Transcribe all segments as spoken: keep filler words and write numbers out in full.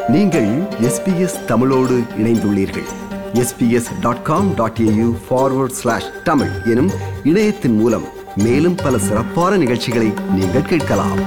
நீங்கள் எஸ்பிஎஸ் தமிழோடு இணைந்துள்ளீர்கள். SBS dot com dot AU forward slash Tamil எனும் இணையத்தின் மூலம் மேலும் பல சிறப்பான நிகழ்ச்சிகளை நீங்கள் கேட்கலாம்.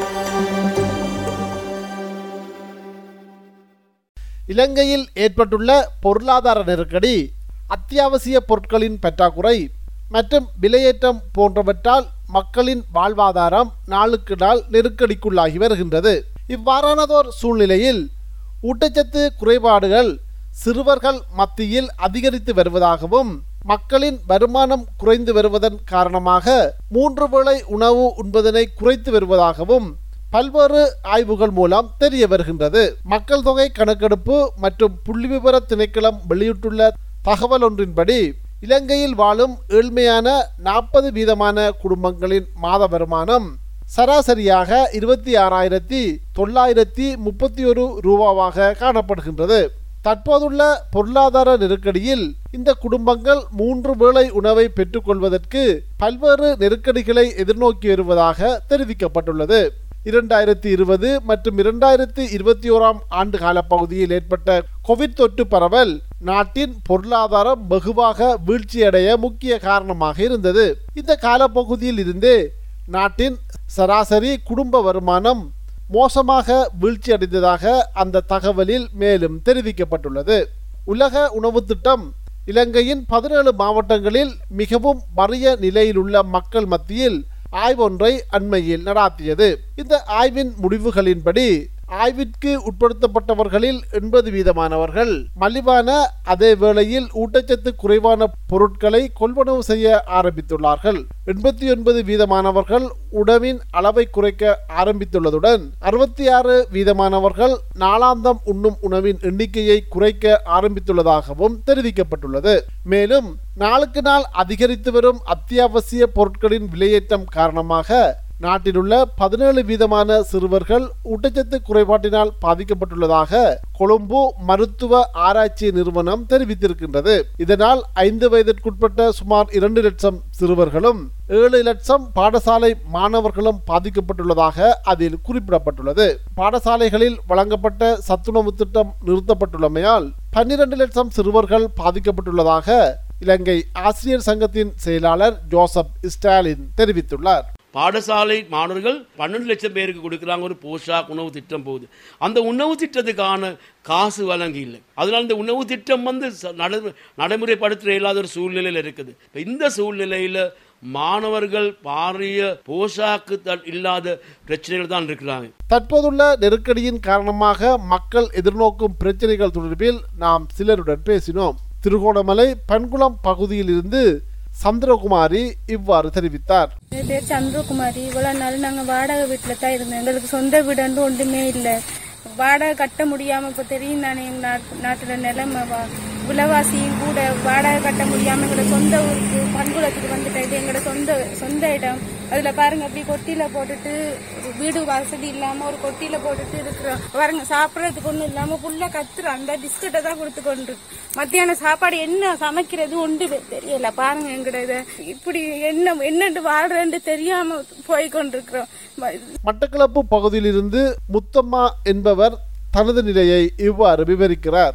இலங்கையில் ஏற்பட்டுள்ள பொருளாதார நெருக்கடி, அத்தியாவசிய பொருட்களின் பற்றாக்குறை மற்றும் விலையேற்றம் போன்றவற்றால் மக்களின் வாழ்வாதாரம் நாளுக்கு நாள் நெருக்கடிக்குள்ளாகி வருகின்றது. இவ்வாறானதோர் சூழ்நிலையில் ஊட்டச்சத்து குறைபாடுகள் சிறுவர்கள் மத்தியில் அதிகரித்து வருவதாகவும் மக்களின் வருமானம் குறைந்து வருவதன் காரணமாக மூன்று வேளை உணவு உண்பதனை குறைத்து வருவதாகவும் பல்வேறு ஆய்வுகள் மூலம் தெரிய வருகின்றது. மக்கள் தொகை கணக்கெடுப்பு மற்றும் புள்ளிவிவர திணைக்களம் வெளியிட்டுள்ள தகவல் ஒன்றின்படி இலங்கையில் வாழும் ஏழ்மையான நாற்பது வீதமான குடும்பங்களின் மாத வருமானம் சராசரியாக இருபத்தி ஆறாயிரத்தி தொள்ளாயிரத்தி முப்பத்தி ஒரு ரூபாவாக காணப்படுகின்றது. தற்போதுள்ள பொருளாதார நெருக்கடியில் இந்த குடும்பங்கள் மூன்று வேளை உணவை பெற்றுக்கொள்வதற்கு பல்வேறு நெருக்கடிகளை எதிர்நோக்கி வருவதாக தெரிவிக்கப்பட்டுள்ளது. இரண்டாயிரத்தி இருபது மற்றும் இரண்டாயிரத்தி இருபத்தி ஓராம் ஆண்டு கால பகுதியில் ஏற்பட்ட கோவிட் தொற்று பரவல் நாட்டின் பொருளாதாரம் வெகுவாக வீழ்ச்சியடைய முக்கிய காரணமாக இருந்தது. இந்த காலப்பகுதியில் இருந்து நாட்டின் சராசரி குடும்ப வருமானம் மோசமாக வீழ்ச்சியடைந்ததாக அந்த தகவலில் மேலும் தெரிவிக்கப்பட்டுள்ளது. உலக உணவு திட்டம் இலங்கையின் பதினேழு மாவட்டங்களில் மிகவும் வறிய நிலையிலுள்ள மக்கள் மத்தியில் ஆய்வொன்றை அண்மையில் நடாத்தியது. இந்த ஆய்வின் முடிவுகளின்படி ஆய்விற்கு உட்படுத்தப்பட்டவர்களில் எண்பது வீதமானவர்கள் மலிவான அதே வேளையில் ஊட்டச்சத்து குறைவான பொருட்களை கொள்வனவு செய்ய ஆரம்பித்துள்ளார்கள். எண்பத்தி ஒன்பது வீதமானவர்கள் உணவின் அளவை குறைக்க ஆரம்பித்துள்ளதுடன் அறுபத்தி ஆறு வீதமானவர்கள் நாளாந்தம் உண்ணும் உணவின் எண்ணிக்கையை குறைக்க ஆரம்பித்துள்ளதாகவும் தெரிவிக்கப்பட்டுள்ளது. மேலும் நாளுக்கு நாள் அதிகரித்து வரும் அத்தியாவசிய பொருட்களின் விலையேற்றம் காரணமாக நாட்டிலுள்ள பதினேழு வீதமான சிறுவர்கள் ஊட்டச்சத்து குறைபாட்டினால் பாதிக்கப்பட்டுள்ளதாக கொழும்பு மருத்துவ ஆராய்ச்சி நிறுவனம் தெரிவித்திருக்கின்றது. இதனால் ஐந்து வயதிற்குட்பட்ட சுமார் இரண்டு லட்சம் சிறுவர்களும் ஏழு லட்சம் பாடசாலை மாணவர்களும் பாதிக்கப்பட்டுள்ளதாக அதில் குறிப்பிடப்பட்டுள்ளது. பாடசாலைகளில் வழங்கப்பட்ட சத்துணவு திட்டம் நிறுத்தப்பட்டுள்ளமையால் பன்னிரண்டு லட்சம் சிறுவர்கள் பாதிக்கப்பட்டுள்ளதாக இலங்கை ஆசிரியர் சங்கத்தின் செயலாளர் ஜோசப் ஸ்டாலின் தெரிவித்துள்ளார். பாடசாலை மாணவர்கள் பன்னெண்டு லட்சம் பேருக்கு கொடுக்குறாங்க ஒரு போஷாக் உணவு திட்டம் போகுது. அந்த உணவு திட்டத்துக்கான காசு வழங்கி இல்லை. அதனால் இந்த உணவு திட்டம் வந்து நடைமுறைப்படுத்த இல்லாத ஒரு சூழ்நிலையில் இருக்குது. இந்த சூழ்நிலையில் மாணவர்கள் பாரிய போஷாக்கு இல்லாத பிரச்சனைகள் தான் இருக்கிறாங்க. தற்போதுள்ள நெருக்கடியின் காரணமாக மக்கள் எதிர்நோக்கும் பிரச்சனைகள் தொடர்பில் நாம் சிலருடன் பேசினோம். திருகோணமலை பன்குளம் பகுதியில் இருந்து சந்திரகுமாரி இவ்வாறு தெரிவித்தார். என் பேர் சந்திரகுமாரி. இவ்வளவு நாள் நாங்க வாடகை வீட்டுல தான் இருந்தோம். எங்களுக்கு சொந்த வீடு ஒன்றுமே இல்லை. வாடகை கட்ட முடியாம இப்ப தெரியும் தானே எங்க நாட்டுல நிலைமை விலைவாசியும் கூட. வாடகை கட்ட முடியாம எங்களோட சொந்த ஊருக்கு பண்புலத்துக்கு வந்துட்டா. இது எங்களோட சொந்த சொந்த இடம். அதுல பாருங்க அப்படி கொட்டியில போட்டுட்டு வீடு வசதி இல்லாம ஒரு கொட்டியில போட்டுட்டு இருக்கிறோம். பாருங்க சாப்பிடறதுக்கு ஒண்ணும் இல்லாம புள்ள கத்துறோம். அந்த பிஸ்கட்டை தான் கொடுத்து கொண்டு மத்தியான சாப்பாடு என்ன சமைக்கிறது ஒன்று தெரியல. பாருங்க எங்கட இத இப்படி என்ன என்னண்டு வாழ்றேன்னு தெரியாம போய் கொண்டிருக்கிறோம். மட்டக்களப்பு பகுதியில் இருந்து முத்தம்மா என்பவர் தனது நிலையை இவ்வாறு விவரிக்கிறார்.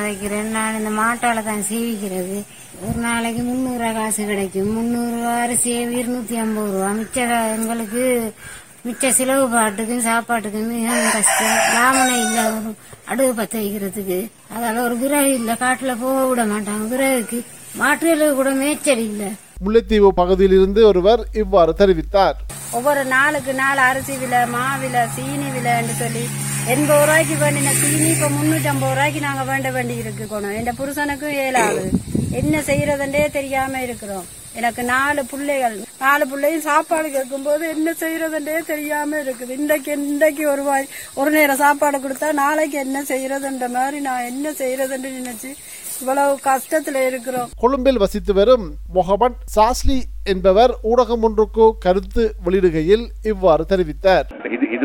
நான் இந்த மாட்டால தான் சேவிக்கிறது. ஒரு நாளைக்கு முன்னூறு ரூபா காசு கிடைக்கும். முன்னூறு ரூபா அரிசி இருநூத்தி ஐம்பது ரூபா. மிச்ச எங்களுக்கு மிச்ச செலவு பாட்டுக்கும் சாப்பாட்டுக்கும் மிகவும் கஷ்டம். லாமனை இல்ல ஒரு அடுவு பத்த வைக்கிறதுக்கு. அதால ஒரு விறகு இல்ல. காட்டுல போக விட மாட்டாங்க. விறகுக்கு மாற்றுகளுக்கு கூட மேய்ச்சல் இல்ல. முல்லைத்தீவு பகுதியில் இருந்து ஒருவர் இவ்வாறு தெரிவித்தார். ஒவ்வொரு நாளுக்கு நாள் அரிசி விலை, மாவிலை, சீனி விலைன்னு சொல்லி எண்பது ரூபாய்க்கு வேண்டின சீனி இப்ப முன்னூத்தி ஐம்பது ரூபாய்க்கு நாங்க வேண்ட வேண்டி இருக்கணும். என் புருஷனுக்கும் ஏழாவது. என்ன செய்யறதுன்றே தெரியாம இருக்கிறோம். எனக்கு நாலு பிள்ளைகள். நாலு பிள்ளையும் சாப்பாடு கேட்கும் போது என்ன செய்யறதுன்றே தெரியாம இருக்குது. இன்றைக்கு இன்றைக்கு ஒரு வாய் ஒரு நேரம் சாப்பாடு கொடுத்தா நாளைக்கு என்ன செய்யறதுன்ற மாதிரி நான் என்ன செய்யறதுன்னு நினைச்சு இவ்வளவு கஷ்டத்துல இருக்கிறோம். கொழும்பில் வசித்து வரும் முகமது சாஸ்லி என்பவர் ஊடகம் ஒன்றுக்கு கருத்து வெளியிடுகையில் இவ்வாறு தெரிவித்தார். இது இது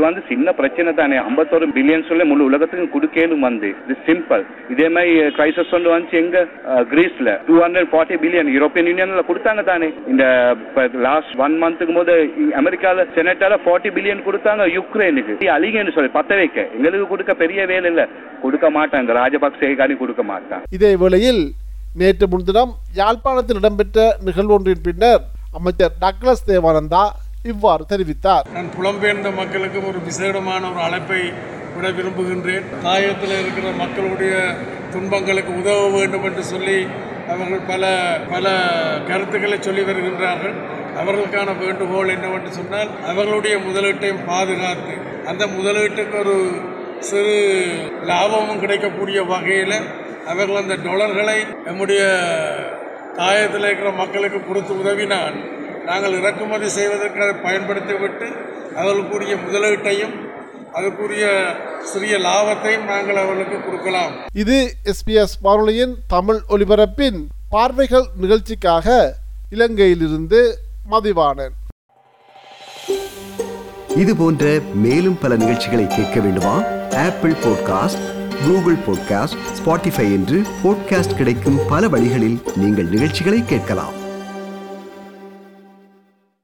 வந்து சின்ன பிரச்சனை தானே. ஐம்பத்தொரு பில்லியன் சொல்லி முழு உலகத்துக்கு கொடுக்கணும் வந்து இது சிம்பிள். இதே மாதிரி கிரைசிஸ் ஒன்று வந்து எங்க கிரீஸ்ல two hundred forty billion European யூனியன்ல கொடுத்தாங்க தானே. இந்த லாஸ்ட் ஒன் மந்த்துக்கு போது அமெரிக்கால செனட்டால ஃபார்ட்டி பில்லியன் கொடுத்தாங்க யுக்ரைனுக்கு. அழிங்கன்னு சொல்லி பத்த வைக்க எங்களுக்கு கொடுக்க பெரிய வேலை இல்ல, கொடுக்க மாட்டாங்க. ராஜபக்சேகாரி கொடுக்க மாட்டாங்க. இதே வேளையில் நேற்று முன்தினம் யாழ்ப்பாணத்தில் இடம்பெற்ற நிகழ்வு ஒன்றின் பின்னர் அமைச்சர் டக்ளஸ் தேவானந்தா இவ்வாறு தெரிவித்தார். நான் புலம்பெயர்ந்த மக்களுக்கு ஒரு விசேடமான ஒரு அழைப்பை விட விரும்புகின்றேன். தாயத்தில் இருக்கிற மக்களுடைய துன்பங்களுக்கு உதவ வேண்டும் என்று சொல்லி அவர்கள் பல பல கருத்துக்களை சொல்லி வருகின்றார்கள். அவர்களுக்கான வேண்டுகோள் என்னவென்று சொன்னால், அவர்களுடைய முதலீட்டையும் பாதுகாத்து அந்த முதலீட்டுக்கு ஒரு சிறு லாபமும் கிடைக்கக்கூடிய வகையில் அவர்கள் அந்த டொலர்களை நம்முடைய தாயத்தில் இருக்கிற மக்களுக்கு கொடுத்து உதவினால் நாங்கள் இறக்குமதி செய்வதற்கு அதை பயன்படுத்திவிட்டு அவர்களுக்குரிய முதலீட்டையும் அதற்குரிய சிறிய லாபத்தையும் நாங்கள் அவர்களுக்கு கொடுக்கலாம். இது எஸ்பிஎஸ் வானொலியின் தமிழ் ஒலிபரப்பின் பார்வைகள் நிகழ்ச்சிக்காக இலங்கையிலிருந்து மதிவாணன். இது போன்ற மேலும் பல நிகழ்ச்சிகளை கேட்க வேண்டுமா? Apple podcast, Google podcast, Spotify என்று பாட்காஸ்ட் கிடைக்கும் பல வழிகளில் நீங்கள் நிகழ்ச்சிகளை கேட்கலாம்.